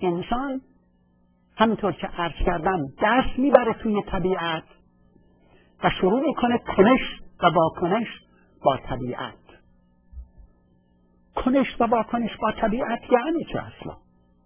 انسان همینطور که عرض کردم دست میبره توی طبیعت و شروع میکنه کنش و واکنش با طبیعت. کنش و واکنش با طبیعت یعنی چه اصلا؟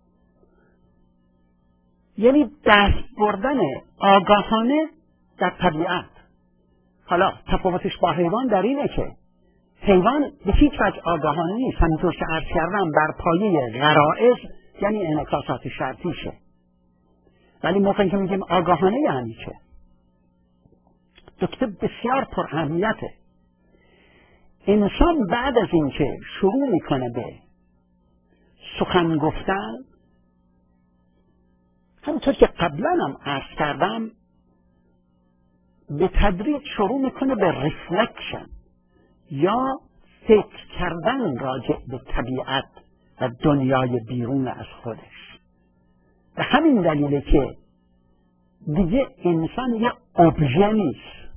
یعنی دست بردن آگاهانه در طبیعت. حالا تفاوتش با حیوان در اینه که حیوان به هیچ وجه آگاهانه نیست، همینطور که عرض کردم بر پایه غرائز یعنی انعکاسات شرطیشه. ولی موقعی که میگیم آگاهانه یعنی چه؟ نکته بسیار پر اهمیته. انسان بعد از اینکه شروع میکنه به سخن گفتن، همونطور که قبلا هم عرض کردم، به تدریج شروع میکنه به ریفلکشن یا فکر کردن راجع به طبیعت و دنیای بیرون از خودش. و همین دلیله که دیگه انسان یه ابژه نیست.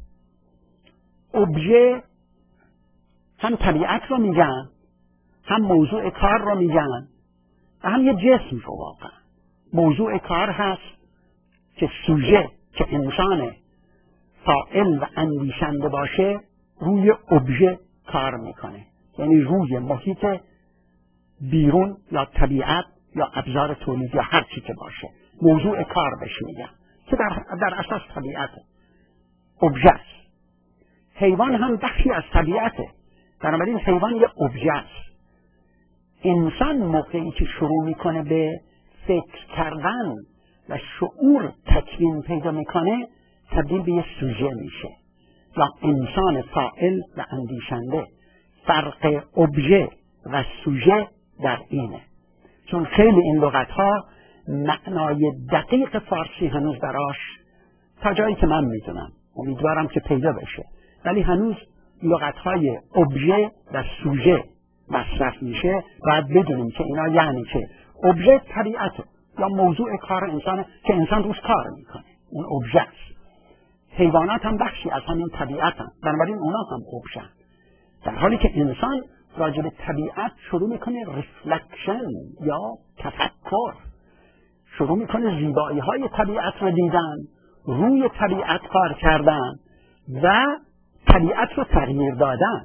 ابژه هم طبیعت رو میگن، هم موضوع کار رو میگن و هم یه جسم رو. واقعا موضوع کار هست که سوژه که انسان فاعل و اندیشنده باشه روی ابژه کار میکنه، یعنی روی محیط بیرون یا طبیعت یا ابزار تولید یا هر چی که باشه موضوع کار بهش میگن که در اساس طبیعت ابژه است. حیوان هم بخشی از طبیعته، بنابراین حیوان یه ابژه است. انسان موقعی که شروع میکنه به فکر کردن و شعور تکوین پیدا میکنه تبدیل به یه سوژه میشه یا انسان فاعل و اندیشنده. فرق ابژه و سوژه در اینه، چون خیلی این لغت‌ها معنای دقیق فارسی هنوز براش تا جایی که من میدونم، امیدوارم که پیدا بشه، ولی هنوز لغت‌های ابژه و سوژه مصرف میشه. باید بدونیم که اینا یعنی که ابژه طبیعت یا موضوع کار انسانه که انسان روش کار میکنه، اون ابژه است. حیوانات هم بخشی از همین طبیعت هم، بنابراین اونا هم ابژه. در حالی که انسان راجع به طبیعت شروع میکنه ریفلکشن یا تفکر، شروع میکنه زیبایی های طبیعت رو دیدن، روی طبیعت کار کردن و طبیعت رو تغییر دادن.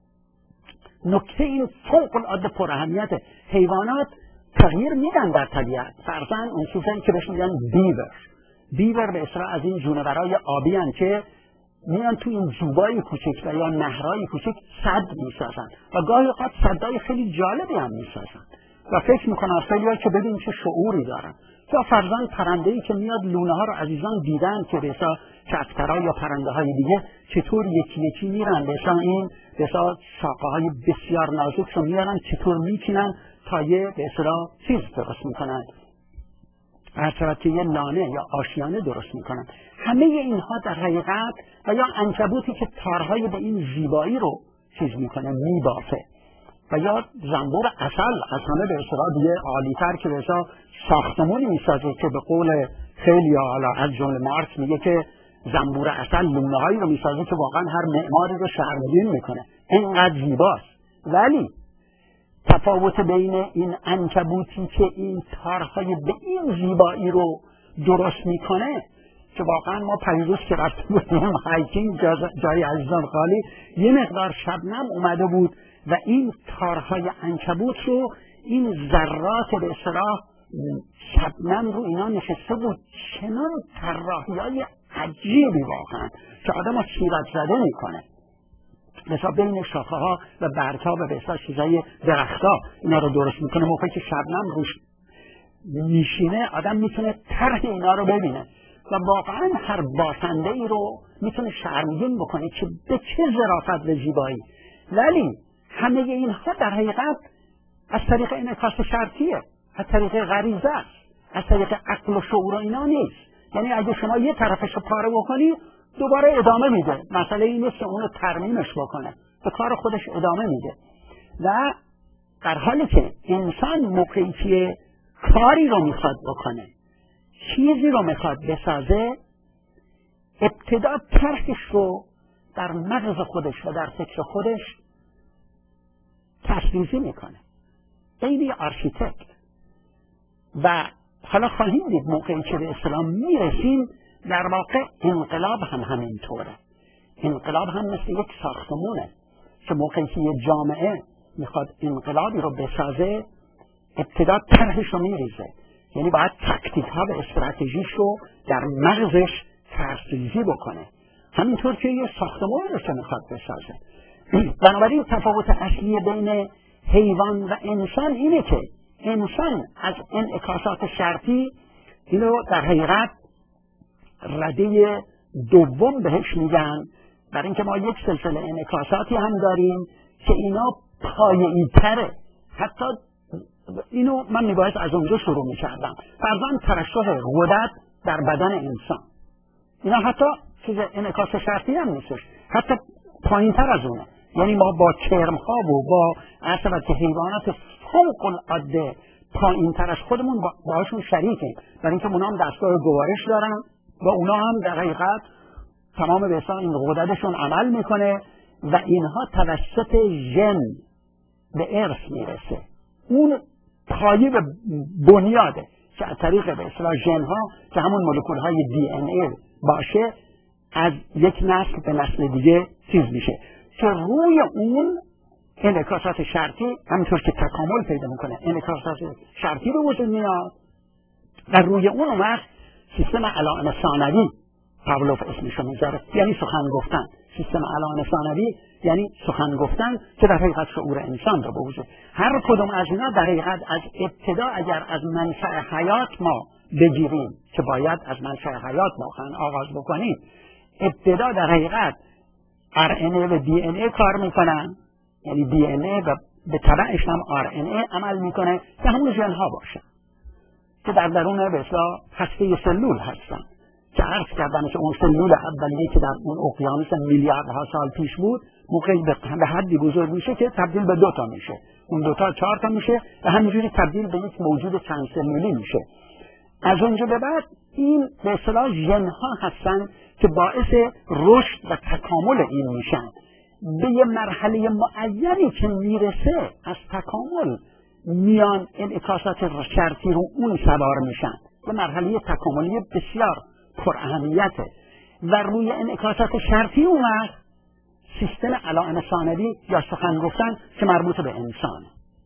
نکته این فوق العاده پر اهمیته. حیوانات تغییر میدن در طبیعت. فرضاً اون چیزایی که بهش میگن بیور به اصطلاح از این جونورای آبی هستند که میان تو این زوبای کوچک و یا نهرهای کوچک سد میسازن و گاهی اوقات سدای خیلی جالبی هم میسازن و فکر میکنن خیلی‌ها که ببین چه شعوری دارن. یا فرضاً پرنده‌ای که میاد لونه ها رو عزیزان دیدن که بسا کفترها یا پرنده های دیگه چطور یکی یکی میرن، بسا این بسا ساقه های بسیار نازک رو میارن چطور میچینن تا یه بسا چیز درست میکنن، هر طرف که یه لانه یا آشیانه درست میکنن. همه اینها در حقیقت و یا عنکبوتی که تارهای به این زیبایی رو چیز میکنه میبافه و یا زنبور عسل از همه به اصطلاح دیگه عالی‌تر که بسا ساختمونی میسازه که به قول خیلی حالا از جمله مارکس میگه که زنبور عسل لونه‌هایی رو میسازه که واقعا هر معماری رو شرمگین میکنه، اینقدر زیباست. ولی تفاوت بین این عنکبوتی که این تارهای به این زیبایی رو درست میکنه که واقعا ما پیروز که رفته بودیم هایکینگ جای عزیزان خالی یه مقدار شبنم اومده بود و این تارهای عنکبوت رو این ذرات به اصطلاح شبنم رو اینا نشسته بود، چنان طراحی‌های عجیبی واقعا که آدم ها شیرت زده میکنه. مثلا بین شاخه ها و برگ ها و مثلا چیزای درخت ها اینا رو درست میکنه. موقعی که شبنم روش میشینه آدم میتونه طرح اینا رو ببینه و واقعا هر بافنده ای رو میتونه شرمگین بکنه که به چه ظرافت و زیبایی. ولی همه اینها در حقیقت از طریق انعکاس شرطیه، از طریق غریزه است، از طریق عقل و شعور و اینا نیست. یعنی اگه شما یه طرفش رو پاره بکنی دوباره ادامه میده. مسئله این نیست که اونو ترمیمش بکنه، به کار خودش ادامه میده. و در حالی که انسان موقعی که کاری رو میخواد بکنه، چیزی رو میخواد بسازه، ابتدا طرحش رو در مغز خودش و در فکر خودش تسریزی میکنه. این یه آرشیتکت و حالا خواهیم دید موقعی که به اسلام میرسیم در واقع انقلاب هم همینطوره. انقلاب هم مثل یک ساختمونه که موقعی که یه جامعه میخواد انقلابی رو بسازه ابتدا طرحش رو میریزه، یعنی باید تکتیک ها و استراتژیش رو در مغزش ترسیزی بکنه، همینطور که یه ساختمان رو که میخواد بسازه. بنابراین تفاوت اصلی بین حیوان و انسان اینه که انسان از انعکاسات شرطی اینو در حقیقت رده دوم بهش میگن، برای اینکه ما یک سلسله انعکاساتی هم داریم که اینا پایه‌ای تره. حتی اینو من میباید از اونجا شروع میکردم. فرضاً ترشح غدد در بدن انسان، اینا حتی چیز انعکاس شرطی هم نیستش، حتی پایین تر از اونه. یعنی ما با کرم‌ها و با عصبت حیوانات فوق العاده پایین تر از خودمون باهاشون شریکیم، برای اینکه اونا هم دستگاه گوارش دارن و اونا هم در حقیقت تمام به اصطلاح این غددشون عمل میکنه و اینها توسط ژن به ارث میرسه. اون پایه به بنیاده که از طریق به اصطلاح ژن ها که همون مولکول های دی ان ای باشه از یک نسل به نسل دیگه چیز میشه که روی اون انعکاسات شرطی همینطور که تکامل پیدا میکنه انعکاسات شرطی به وجود میاد و روی اون وقت سیستم علائم ثانوی پاولوف اسمشو میذاره، یعنی سخن گفتن. سیستم علائم ثانوی یعنی سخن گفتن که در حقیقت شعور انسان رو به وجود. هر کدوم از اینا در حقیقت از ابتدا اگر از منشأ حیات ما بگیریم که باید از منشأ حیات واقعا آغاز بکنیم، ابتدا در حقیقت RNA و DNA کار میکنن، یعنی DNA و به تبعش هم RNA عمل میکنه که همون ژن ها باشه که در درون به اصطلاح هسته سلول هستن که عرض کردم که اون سلول اولیه که در اون اقیانوس میلیاردها سال پیش بود موقعی به حدی بزرگ میشه که تبدیل به 2 تا میشه، اون 2 تا 4 تا میشه و همینجوری تبدیل به یک موجود چند سلولی میشه. از اونجا به بعد این به اصطلاح ژن ها هستن که باعث رشد و تکامل این میشن. به یه مرحله معینی که میرسه از تکامل میان انعکاسات شرطی رو اون سوار میشن، یه مرحله تکاملی بسیار پر اهمیته و روی انعکاسات شرطی اون وقت سیستم علائم ثانوی یا سخن گفتن که مربوط به انسان.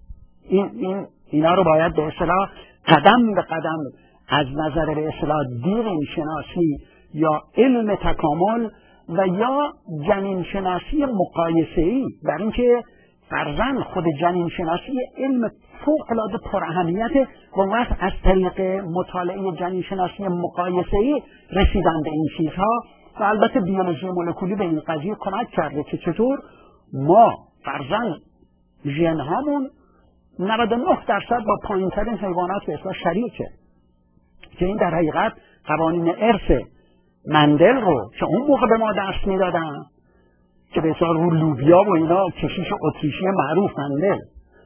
اینا رو باید به اصطلاح قدم به قدم از نظر به اصطلاح دین شناسی یا علم تکامل و یا جنین شناسی مقایسه‌ای، برای اینکه فرضاً خود جنین شناسی علم فوق‌العاده پر اهمیته و وقت از طریق مطالعه جنین شناسی مقایسه‌ای رسیدن به این چیزها و البته بیولوژی مولکولی به این قضیه کمک کرده که چطور ما فرضاً ژن هامون 99% با پایین‌ترین حیوانات به اصطلاح شریکه، که این در حقیقت قوانین ارث مندل رو که اون موقع به ما درس میدادن که به اصطلاح رو لوبیا و اینا کشیش اتریشی معروف مندل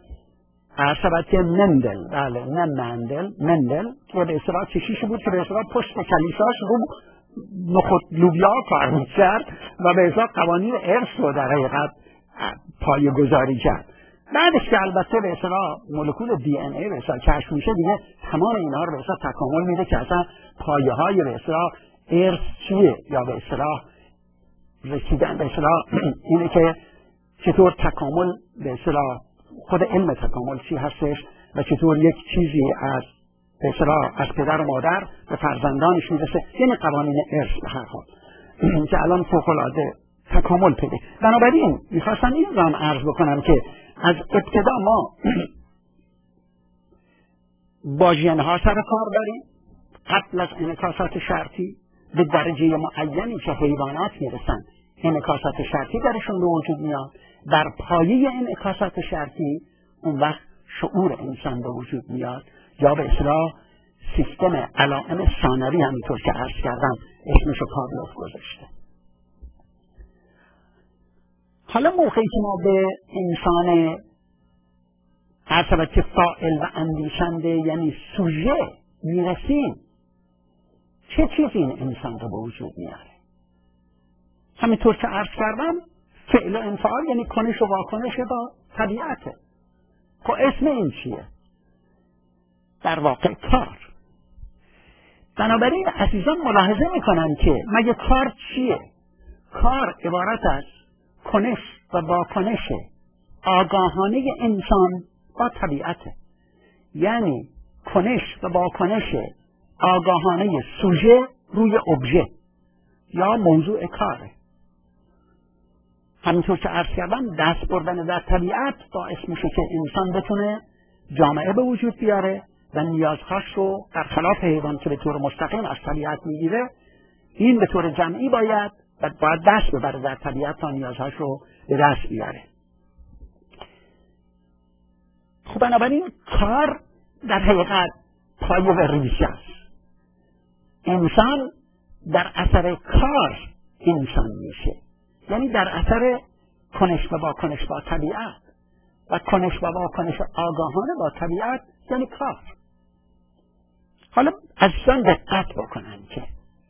عصبت مندل، بله نه مندل که به اصطلاح کشیش بود که به اصطلاح پشت کلیساش رو نخود لوبیا کار میکرد و به اصطلاح قوانین ارث رو در حقیقت پایه گذاری کرد. بعدش که البته به اصطلاح مولکول دی ان ای به اصطلاح کشف میشه دیگه تمام اینها رو به اصطلاح تکامل میده که اصلا پایه های به اصطلاح ارث چیه یا به اصطلاح رسیدن به اصطلاح اینه که چطور تکامل به اصطلاح خود علم تکامل چی هستش و چطور یک چیزی از به اصطلاح از پدر و مادر به فرزندانش میرسه، یعنی قوانین ارث به هر حال که الان فوق العاده تکامل پیدا. بنابراین میخواستم این رو هم عرض بکنم که از ابتدا ما با ژن‌ها سر کار داریم قبل از انعکاسات شرطی به درجه معینی که حیوانات میرسن انعکاسات شرطی درشون به وجود میاد، در پایه انعکاسات شرطی اون وقت شعور انسان به وجود میاد یا به اصطلاح سیستم علائم ثانوی همینطور که عرض کردم اسمشو پاولوف گذاشته. حالا موقعی که ما به انسان عصبت فاعل و اندیشنده یعنی سوژه میرسیم، چه چیزی این انسان رو به وجود میاره؟ همینطور که عرض کردم فعل و انفعال یعنی کنش و واکنش با طبیعته. خب اسم این چیه؟ در واقع کار. بنابراین عزیزان ملاحظه میکنن که مگه کار چیه؟ کار عبارت از کنش و واکنش آگاهانه انسان با طبیعته. یعنی کنش و واکنش آگاهانه سوژه روی ابژه یا موضوع کاره. همینطور که عرض کردم دست بردن در طبیعت باعث میشه که انسان بتونه جامعه به وجود بیاره و نیازهاش رو در خلاف حیوان که به طور مستقیم از طبیعت میگیره، این به طور جمعی باید دست ببره در طبیعت تا نیازهاش رو به دست بیاره. خب بنابراین کار در حقیقت پایه و ریشه است. انسان در اثر کار انسان میشه، یعنی در اثر کنش و واکنش با طبیعت و کنش و واکنش آگاهانه با طبیعت یعنی کار. حالا عزیزان دقت بکنن که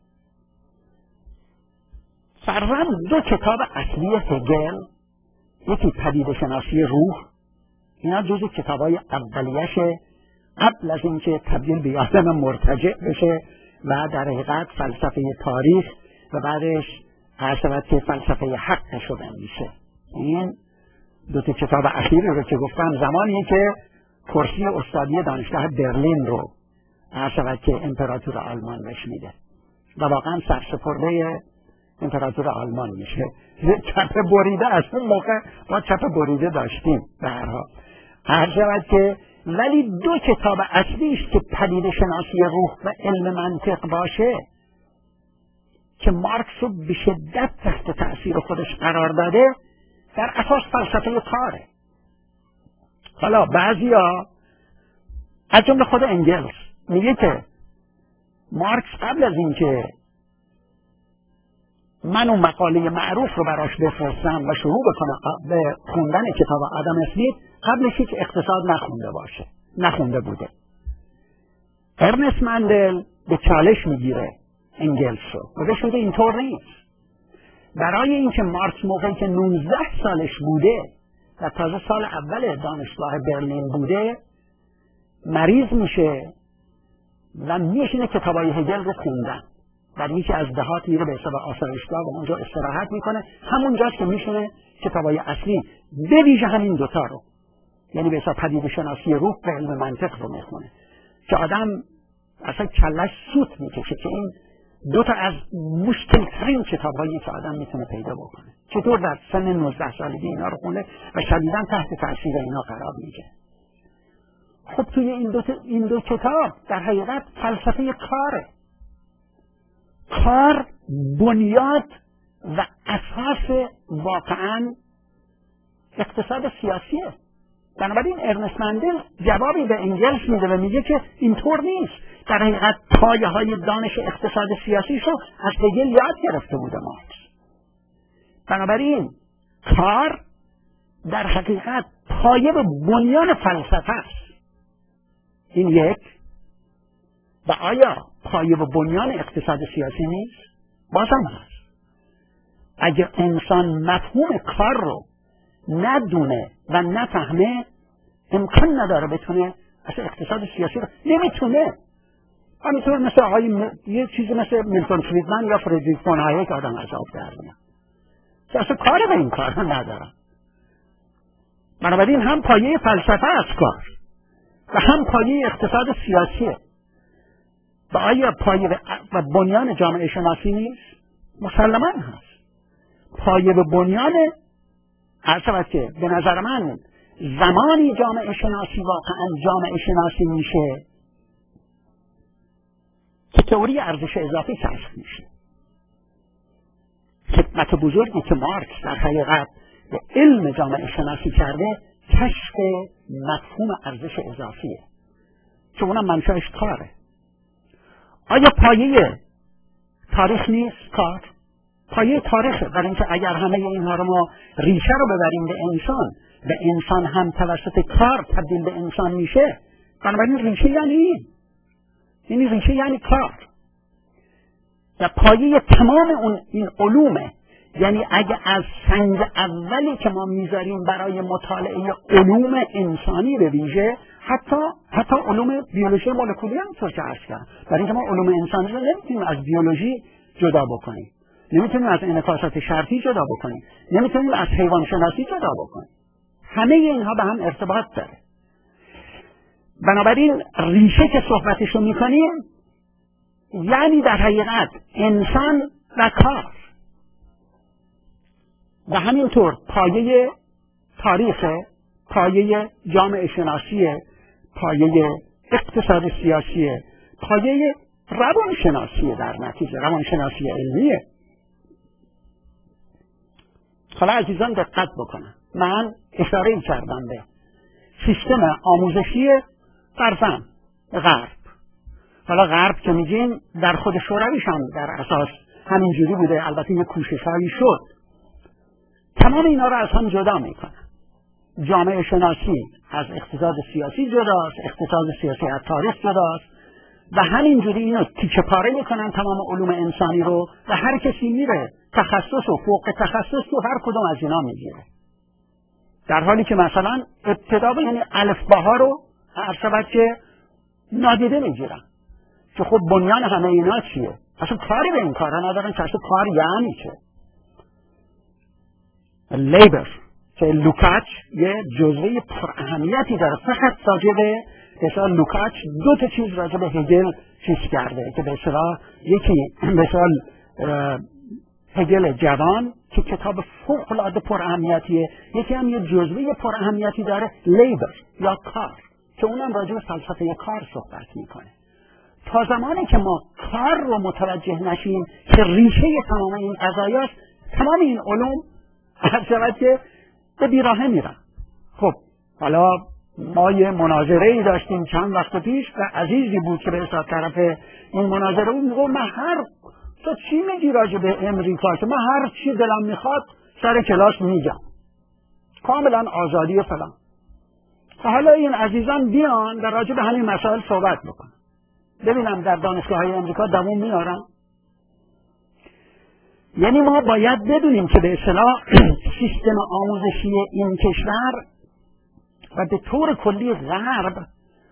فرضاً دو کتاب اصلی هگل، یکی پدیده شناسی روح، اینا جزو کتابای اولیشه قبل از اینکه تبدیل به آدم مرتجع بشه و در حقیقت فلسفه تاریخ و بعدش هر که فلسفه حق شده میشه. این دو تا کتاب اخیری رو که گفتم زمانی که کرسی استادی دانشگاه برلین رو هر که امپراتور آلمان بهش میده و واقعا سرسپرده امپراتور آلمان میشه. چپ بریده از اون موقع ما چپ بریده داشتیم به هر حال. هر که ولی دو کتاب اصلیش که پدیده شناسی روح و علم منطق باشه که مارکس رو به شدت تحت تأثیر خودش قرار داده، در اساس فلسفه کاره. حالا بعضیا از جمله خود انگلس میگه که مارکس قبل از اینکه من اون مقاله معروف رو براش بفرستم و شروع بکنم به خوندن کتاب آدم اسمیت، قبلش هیچ اقتصاد نخونده بوده. ارنست مندل به چالش میگیره انگلس رو و بهش میگه اینطور نیست. برای اینکه مارکس موقعی که 19 سالش بوده و تازه سال اول دانشگاه برلین بوده مریض میشه و میشینه کتابای هگل رو خوندن. در یکی از دهات میره به حساب آسایشگاه و اونجا استراحت میکنه، همونجاست که میشونه کتابای اصلی به ویژه همین دوتا رو، یعنی به حساب پدیده شناسی روح و علم منطق رو میخونه که آدم اصلا کلش سوت میکشه که این دوتا از مشکلترین کتابایی که آدم میتونه پیدا بکنه. چطور در سن 19 سالگی اینا رو خونه و شدیداً تحت تاثیر اینا قرار میگیره. خب توی این دو کتاب در حقیقت فلسفه کاره. کار بنیاد و اساس واقعاً اقتصاد سیاسیه. بنابراین ارنست مندل جوابی به انگلس میده و میگه که اینطور نیست. در حقیقت پایه های دانش اقتصاد سیاسی رو از هگل یاد گرفته بوده مارکس. بنابراین کار در حقیقت پایه و بنیان فلسفه است. این یک. و آیا پایه و بنیان اقتصاد سیاسی نیست؟ بازم هست. اگر انسان مفهوم کار رو ندونه و نفهمه امکان نداره بتونه اصلا اقتصاد سیاسی رو نمیتونه. همینطور مثل یه چیزی مثل میلتون فریدمن یا فریدریش فون هایک که آدم عذاب در میاد که اصلا کار به این کار رو ندارن. بنابراین هم پایه فلسفه از کار و هم پایه اقتصاد سیاسیه. و آیا پایه و بنیان جامعه شناسی نیست؟ مسلماً هست. پایه و بنیان هر که به نظر من زمانی جامعه شناسی واقعا جامعه شناسی میشه که تئوری ارزش اضافی کشف میشه. خدمت بزرگی که مارکس در حقیقت به علم جامعه شناسی کرده کشف مفهوم ارزش اضافیه که اونم منشأش کاره. آیا پایه تاریخ نیست؟ کار پایه تاریخه. برای اینکه اگر همه اینها رو ما ریشه رو ببریم به انسان و انسان هم توسط کار تبدیل به انسان میشه، بنابراین ریشه یعنی این ریشه یعنی کار و پایه تمام این علومه. یعنی اگه از سنگ اولی که ما میذاریم برای مطالعه علوم انسانی به ویژه حتی علوم بیولوژی مولکولی هم طور که عرض کردم، برای اینکه ما علوم انسانی رو نمیتونیم از بیولوژی جدا بکنیم، نمیتونیم از انعکاسات شرطی جدا بکنیم، نمیتونیم از حیوان شناسی جدا بکنیم. همه اینها به هم ارتباط داره. بنابراین ریشه که صحبتشو میکنیم یعنی در حقیقت انسان و کار و همینطور پایه تاریخ، پایه جامعه شناسی، پایه اقتصاد سیاسی، پایه روان شناسی، در نتیجه روان شناسی علمیه. حالا عزیزان دقت بکنن، من اشاره کردم به سیستم آموزشی فرزن غرب. حالا غرب که میگیم در خود شورویش هم در اساس همینجوری بوده، البته یه کوشش‌هایی شد. تمام اینا رو از هم جدا میکنن. جامعه شناسی از اقتصاد سیاسی جداست، اقتصاد سیاسی از تاریخ جداست و همینجوری اینو تیکه پاره میکنن تمام علوم انسانی رو و هر کسی میره تخصص و فوق تخصص تو هر کدوم از اینا میگیره. در حالی که مثلا ابتدا یعنی الفباها رو هر شود که نادیده میگیرن که خب بنیان همه اینا چیه؟ اصلا کاری به این کارا ندارن که اصلا کار یعنی چه؟ لیبر که لوکاچ یه جزوه پر اهمیتی داره، فقط راجع به مثلا لوکاچ دو تا چیز راجع به هگل چیز کرده که به اصطلاح یکی مثلا هگل جوان که کتاب فوق العاده پر اهمیتیه، یکی هم یه جزوه پر اهمیتی داره لیبر یا کار که اونم راجع به فلسفه کار صحبت میکنه. تا زمانی که ما کار رو متوجه نشیم که ریشه تمام این قضایاست، تمام این علوم هر شود که به بیراهه میرن. خب حالا ما یه مناظره‌ای داشتیم چند وقت پیش و عزیزی بود که به اصطلاح طرف این مناظره بود، میگه من تو چی میگی راجع به امریکا که من هر چی دلم میخواد سر کلاس میگم، کاملا آزادی فلان. حالا این عزیزان بیان در راجع به همین مسائل صحبت بکنن، ببینم در دانشگاه‌های امریکا دوام میارن. یعنی ما باید بدونیم که به اصطلاح سیستم آموزشی این کشور و به طور کلی غرب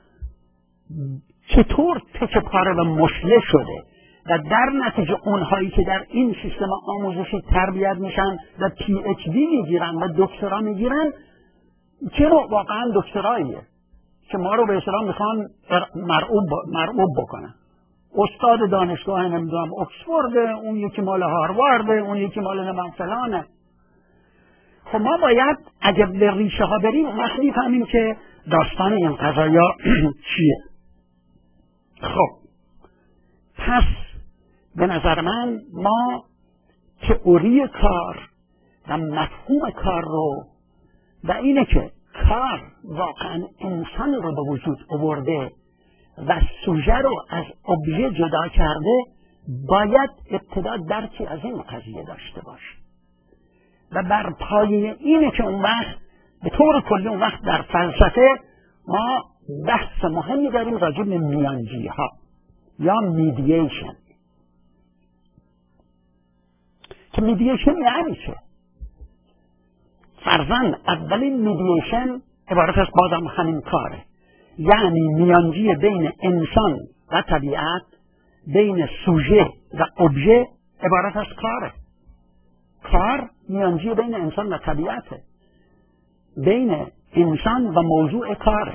چطور تکه پاره و مشله شده و در نتیجه اونهایی که در این سیستم آموزشی تربیت میشن و پی اچ دی میگیرن و دکترا میگیرن، چه نوع واقعا دکتراییه که ما رو به اصطلاح میخوان مرعوب بکنن. استاد دانشگاه نمیدونم اکسفورد، اون یکی مال هاروارد، اون یکی مال نمیدونم فلانه. خب ما باید اگر به ریشه ها بریم وقت میفهمیم که داستان این قضایا چیه. خب پس به نظر من ما تئوری کار و مفهوم کار رو و اینه که کار واقعا انسان رو به وجود آورده و سوژه رو از ابژه جدا کرده، باید ابتدا درکی از این قضیه داشته باشه و بر پایه اینه که اون وقت به طور کلی اون وقت در فلسفه ما بحث مهمی داریم راجع به میانجی ها یا میدییشن. که میدییشن یعنی چه؟ فرضاً اولین میدییشن عبارت از بازم همین کاره، یعنی میانجی بین انسان و طبیعت، بین سوژه و ابژه عبارت از کاره. کار میانجی بین انسان و طبیعته، بین انسان و موضوع کاره.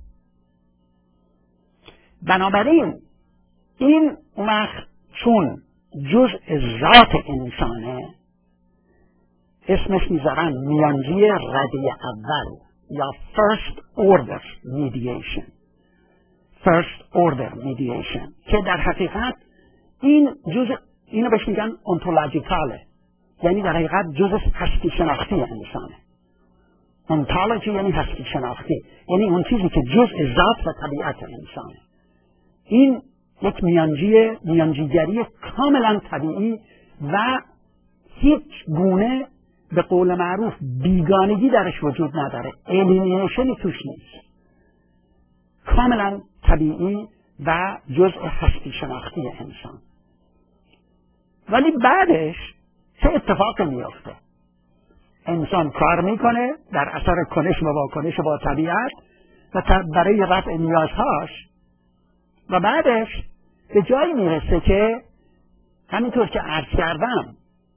بنابراین این وقت چون جزء ذات انسانه اسمش میذارن میانجی رده اول یا first order mediation. first order mediation که در حقیقت این جزء، اینو بهش میگن ontologicale، یعنی در حقیقت جزء هستی شناختی انسانه. ontology یعنی هستی شناختی، یعنی اون چیزی که جزء ذات و طبیعت انسانه. این یک میانجیگری کاملا طبیعی و هیچ گونه به قول معروف بیگانگی درش وجود نداره، الیمینیشنی توش نیست، کاملا طبیعی و جزء هستی شناختی انسان. ولی بعدش چه اتفاقی میفته؟ انسان کار میکنه در اثر کنش و واکنش با طبیعت و برای رفع نیازهاش و بعدش به جایی میرسه که همینطور که عرض کردم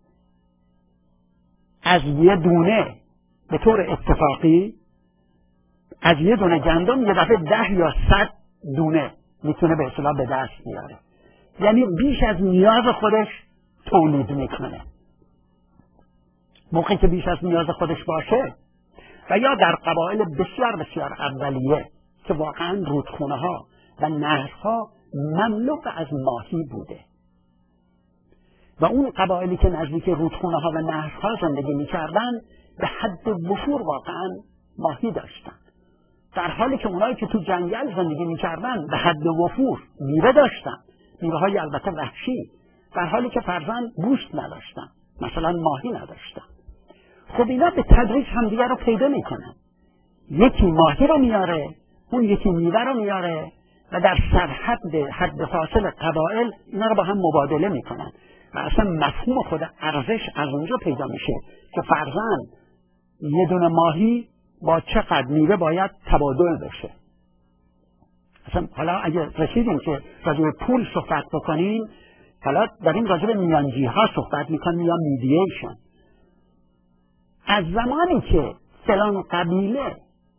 از یه دونه به طور اتفاقی از یه دونه گندم یه دفعه 10 یا 100 دونه میتونه به اصطلاح به دست بیاره، یعنی بیش از نیاز خودش تولید میکنه. موقعی که بیش از نیاز خودش باشه و یا در قبایل بسیار بسیار اولیه که واقعا رودخونه ها و نهرها مملو از ماهی بوده و اون قبایلی که نزدیک رودخونه ها و نهرها زندگی میکردن به حد وفور واقعا ماهی داشتن، در حالی که اونایی که تو جنگل زندگی میکردن به حد وفور میوه داشتن، میوه های البته وحشی، در حالی که فرضاً گوشت نداشتن، مثلا ماهی نداشتن. خب اینا به تدریج همدیگر رو پیدا میکنن، یکی ماهی رو میاره، اون یکی میوه رو میاره و در سرحد حد فاصل قبایل اینا رو با هم مبادله میکنن و اصلا مفهوم خود ارزش از اونجا پیدا میشه که فرضاً یه دونه ماهی با چقدر میوه باید تبادل بشه. اصلا حالا اگه رسیدیم که راجع به پول صحبت بکنیم، حالا داریم راجع به میانجی ها صحبت میکنیم یا میدییشن. از زمانی که فلان قبیله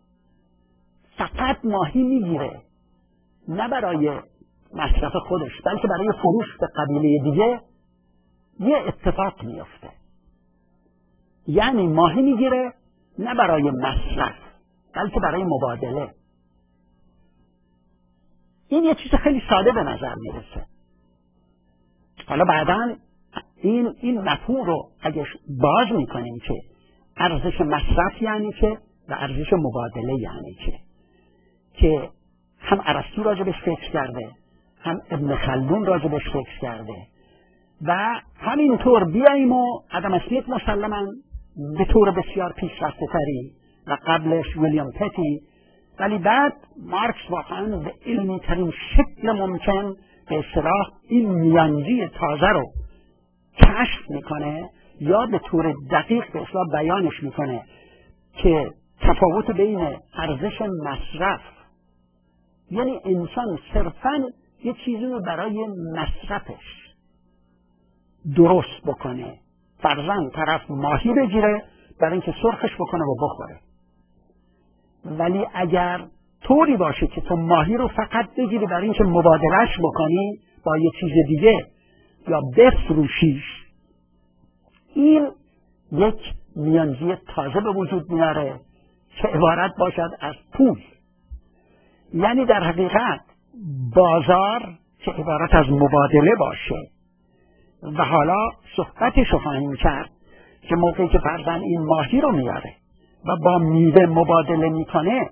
فقط ماهی میگیره، نه برای مصرف خودش بلکه برای فروش به قبیله دیگه، یه اتفاق میفته. یعنی ماهی میگیره نه برای مصرف بلکه برای مبادله. این یه چیز خیلی ساده به نظر میرسه. حالا بعداً این مفهوم رو اگه باز میکنیم که ارزش مصرف یعنی چه و ارزش مبادله یعنی چه، که هم ارسطو راجبش فکر کرده، هم ابن خلدون راجبش فکر کرده و همینطور بیاییم و آدم اسمیت مسلماً به طور بسیار پیشرفته تری و قبلش ویلیام پتی، ولی بعد مارکس واقعاً به علمی ترین شکل ممکن به اصطلاح این میانجی تازه رو کشف میکنه یا به طور دقیق به اصطلاح بیانش میکنه که تفاوت بین ارزش مصرف، یعنی انسان صرفاً یه چیزی رو برای مصرفش درست بکنه، فرضاً طرف ماهی بگیره برای اینکه سرخش بکنه و بخوره، ولی اگر طوری باشه که تو ماهی رو فقط بگیری برای اینکه مبادلهش بکنی با یه چیز دیگه یا بفروشیش، این یک میانجی تازه به وجود میاره که عبارت باشد از پول. یعنی در حقیقت بازار که عبارت از مبادله باشه و حالا صحبتش رو خواهیم کرد که موقعی که فرضاً این ماهی رو میاره و با میوه مبادله میکنه،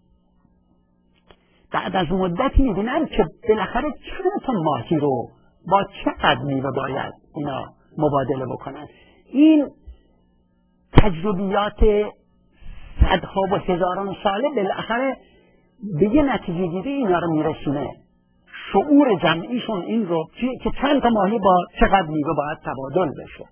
بعد از مدتی میبینن که بالاخره چند تا ماهی رو با چقدر میوه باید اینا مبادله بکنن. این تجربیات صدها و هزاران ساله بالاخره به یه نتیجه گیری اینا رو میرسونه، شعور جمعیشون این رو که چند تا ماهی با چقدر میوه باید تبادل بشه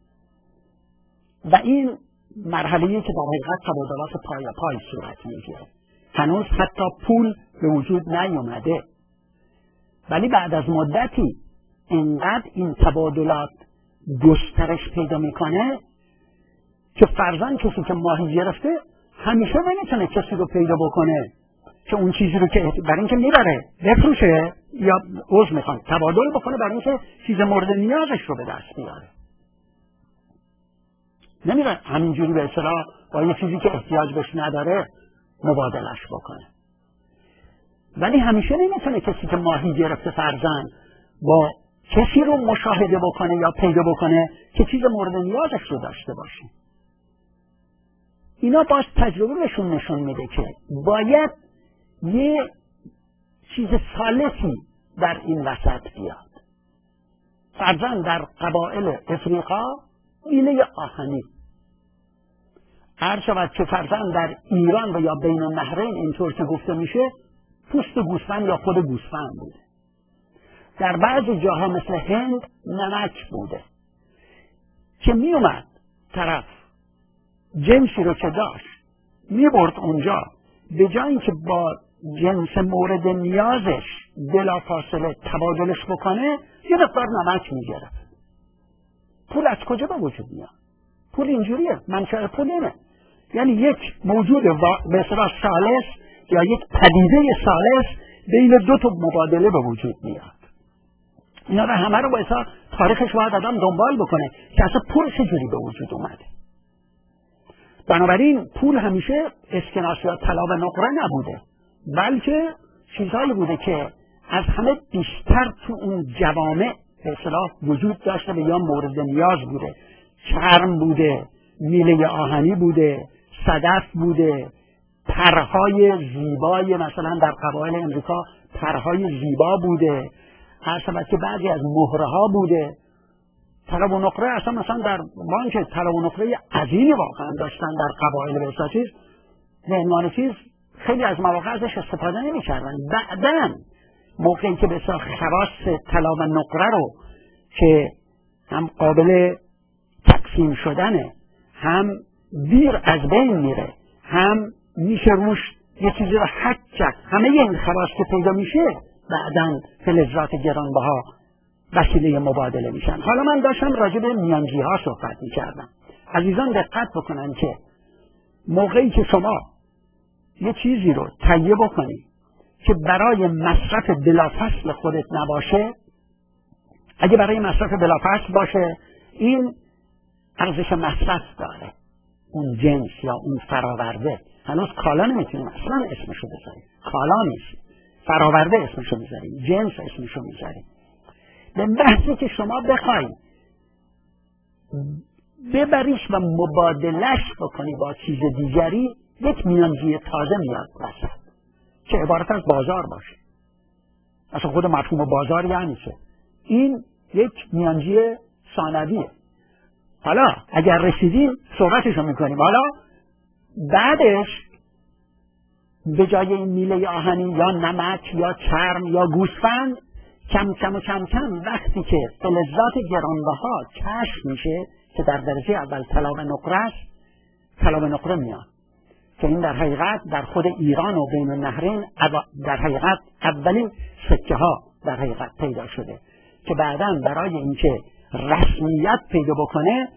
و این مرحله‌ای که در حقیقت تبادلات پای صورت میگیره. هنوز حتی پول به وجود نیومده، ولی بعد از مدتی اینقدر این تبادلات گسترش پیدا میکنه که فرضاً کسی که ماهی گرفته همیشه نمیتونه کسی رو پیدا بکنه که اون چیزی رو که برای اینکه میبره بفروشه یا میخوان تبادل بکنه برای اینکه چیز مورد نیازش رو به دست بیاره. نمیره همینجوری به اصطلاح با یه چیزی که احتیاج بهش نداره مبادلش بکنه. ولی همیشه نمیتونه کسی که ماهی گرفته فرضاً با کسی رو مشاهده بکنه یا پیدا بکنه که چیز مورد نیازش رو داشته باشه. اینا باز تجربه بهشون نشون میده که باید یه چیز ثالثی در این وسط بیاد. فرضاً در قبایل افریقا ایله آهنی، هر شود که فرضاً در ایران و یا بین النهرین اینطور که گفته میشه پوست گوسفند یا خود گوسفند بوده. در بعضی جاها مثل هند نمک بوده که می اومد طرف جنسی رو که داشت می برد اونجا به جای اینکه با جنس مورد نیازش بلافاصله تبادلش بکنه، یه مقدار نمک میگیره. پول از کجا به وجود میاد؟ پول اینجوریه، منشأ پول اینه. یعنی یک موجود به اصطلاح ثالث یا یک پدیده ثالث بین دو تا مبادله به وجود میاد. اینا رو همه رو باید تاریخش باید آدم دنبال بکنه که اصلا پول چجوری به وجود اومده. بنابراین پول همیشه اسکناس یا طلا و نقره نبوده، بلکه چیزهایی بوده که از همه بیشتر تو اون جوامع به اصطلاح وجود داشته و یا مورد نیاز بوده. چرم بوده، میله آهنی بوده، صدف بوده، پرهای زیبای مثلا در قبایل امریکا پرهای زیبا بوده، هرچند که بعضی از مهره ها بوده. طلا و نقره اصلا مثلا در بانک طلا و نقره عظیمی واقعا داشتن در قبایل به اصطلاح چیز به عنوان چیز خیلی از مواقع ازش استفاده نمی‌کردن. بعداً موقعی که به اصطلاح خواص طلا و نقره رو که هم قابل تقسیم شدنه، هم دیر از بین میره، هم میشه روش یه چیزی رو حد کرد، همه این خواص که پیدا میشه بعداً فلزات گرانبها وسیله مبادله میشن. حالا من داشتم راجع به میانجی ها صحبت میکردم. عزیزان دقت بکنن که موقعی که شما یه چیزی رو تهیه بکنی که برای مصرف بلافصل خودت نباشه، اگه برای مصرف بلافصل باشه این ارزش مصرف داره، اون جنس یا اون فراورده. هنوز کالا نمیتونیم اصلا اسمشو بذاریم، کالا نیست، فراورده اسمشو میذاریم، جنس اسمشو میذاریم. به محضی که شما بخواید ببریش و مبادلش بکنی با چیز دیگری، یک میانجی تازه میاد وسط که عبارت از بازار باشه. اصلا خود مفهوم بازار یعنی چه؟ این یک میانجی ثانویه. حالا اگر رسیدیم صحبتشو میکنیم. حالا بعدش به جای این میله آهنی یا نمک یا چرم یا گوسفند، کم کم وقتی که فلزات گرانبها کشف میشه که در درجه اول طلا و نقره است، طلا و نقره میاد که این در حقیقت در خود ایران و بین النهرین در حقیقت اولین سکه ها در حقیقت پیدا شده که بعداً برای اینکه رسمیت پیدا بکنه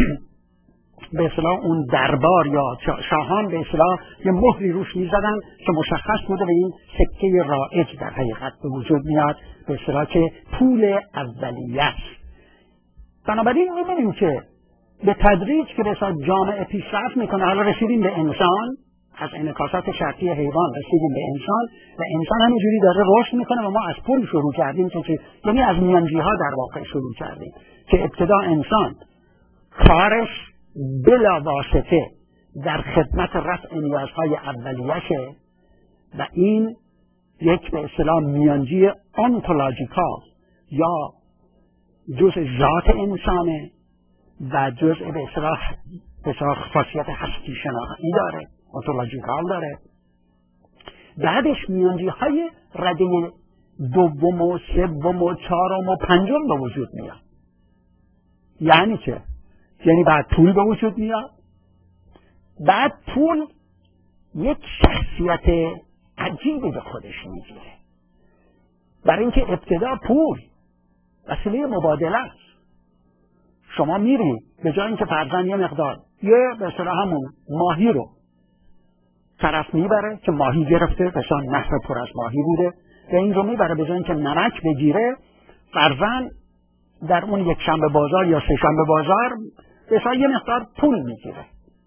به اصطلاح اون دربار یا شاهان به اصطلاح یه مهری روش میزدن که مشخص بوده و این سکه رایج در حقیقت به وجود میاد، به اصطلاح که پول اولیه است. بنابراین میبینیم که به تدریج که به اصطلاح جامعه پیشرفت میکنه. حالا رسیدیم به انسان، از انعکاسات شرطی حیوان رسیدیم به انسان و انسان همینجوری داره رشد میکنه و ما از پول شروع کردیم که یعنی از میانجی ها در واقع شروع کردیم که ابتدا انسان کارش بلا واسطه در خدمت رفع نیازهای اولیشه و این یک به اصطلاح میانجی آنتولوژیکال یا جزء ذات انسانه و جزء به اصطلاح خاصیت هستی شناختی داره، آنتولوژیکال داره. بعدش میانجی های رده دوم و سوم و چهارم و پنجم به وجود میاد. یعنی چه؟ یعنی بعد پول به وجود میاد. بعد پول یک شخصیت عجیبی به خودش میگیره، برای اینکه ابتدا پول وسیله مبادله است. شما میری به جای اینکه فرضاً یه مقدار یه به اصطلاح همون ماهی رو طرف میبره که ماهی گرفته، مثلا نهر پر از ماهی بوده و این رو میبره به جای اینکه نمک بگیره، فرضاً در اون یک شنبه بازار یا سه شنبه بازار مثلا یه مقدار پول میگیره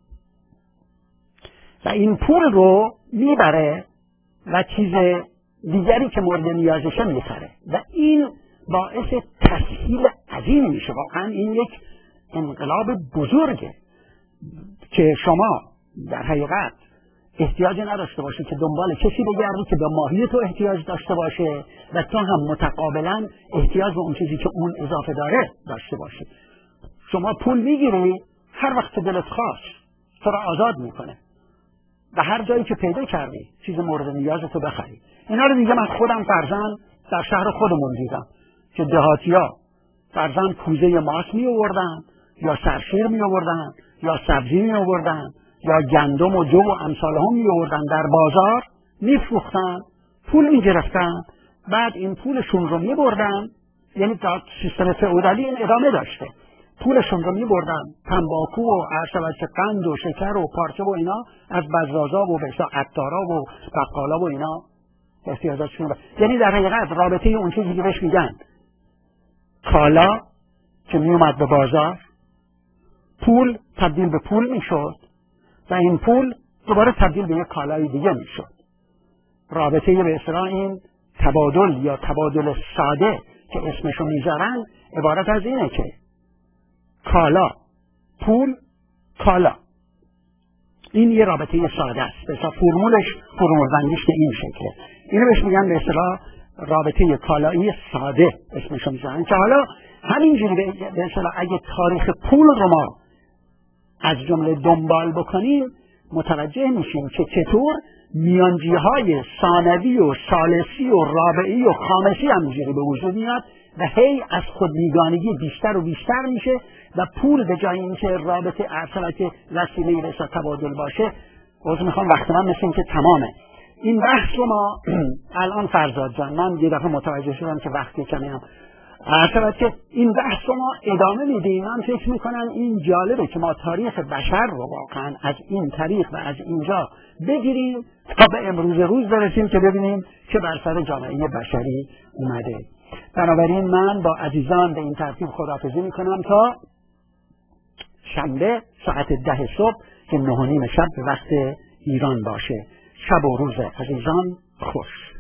و این پول رو میبره و چیز دیگری که مورد نیازشه میخره و این باعث تسهیل عظیمی میشه. واقعا این یک انقلاب بزرگه که شما در حقیقت احتیاجی نداشته باشه که دنبال کسی بگردی که به ماهی تو احتیاج داشته باشه و تو هم متقابلا احتیاج به اون چیزی که اون اضافه داره داشته باشه. شما پول میگیری، هر وقت دلت خواست تو را آزاد میکنه و هر جایی که پیدا کردی چیز مورد نیازتو بخری. اینا رو دیگه من خودم فرزن در شهر خودمون دیدم که دهاتیا فرزن کوزه ماست می آوردن یا سرشیر می آوردن یا سبزی می آوردن یا گندم و جو و امثال هم می‌آوردن در بازار، می‌فروختن، پول می‌گرفتن، بعد این پولشون رو می‌بردن. یعنی تا سیستم فئودالی این ادامه داشته. پولشون رو می‌بردن، تنباکو و قند و شکر و پارچه و اینا از بزازا و بسا عطارا و بقالا و اینا احتیاجاتشون رو. یعنی در حقیقت رابطه اون چیزی که بهش میگن کالا که میومد به بازار، پول تبدیل به پول میشد و این پول دوباره تبدیل به یک کالای دیگه میشد. رابطه به اصطلاح این تبادل یا تبادل ساده که اسمشو میذارن عبارت از اینه که کالا، پول، کالا. این یه رابطه ساده است. مثلا فرمول بندیش به این شکله. اینو بهش میگن به اصطلاح رابطه کالایی ساده اسمشو میذارن، که حالا همینجوری به اصطلاح اگه تاریخ پول رو ما از جمله دنبال بکنیم متوجه میشیم که چطور میانجیهای ثانوی و ثالثی و رابعی و خامسی همینجوری به وجود میاد و هی از خود بیگانگی بیشتر و بیشتر میشه و پول به جای اینکه رابطه که وسیله به تبادل باشه. میخوام وقت من مثل این که تمامه. این بحث رو ما الان فرزاد جان، من یه دفعه متوجه شدم که وقتی کمی هم که این بحث رو ما ادامه میدیم. من فکر میکنم این جالبه که ما تاریخ بشر رو واقعا از این طریق و از اینجا بگیریم تا به امروز روز برسیم که ببینیم که بر سر جامعه بشری اومده. بنابراین من با عزیزان به این ترتیب خداحافظی میکنم تا شنبه ساعت 10 صبح که 9:30 شب به وقت ایران باشه. شب و روز عزیزان خوش.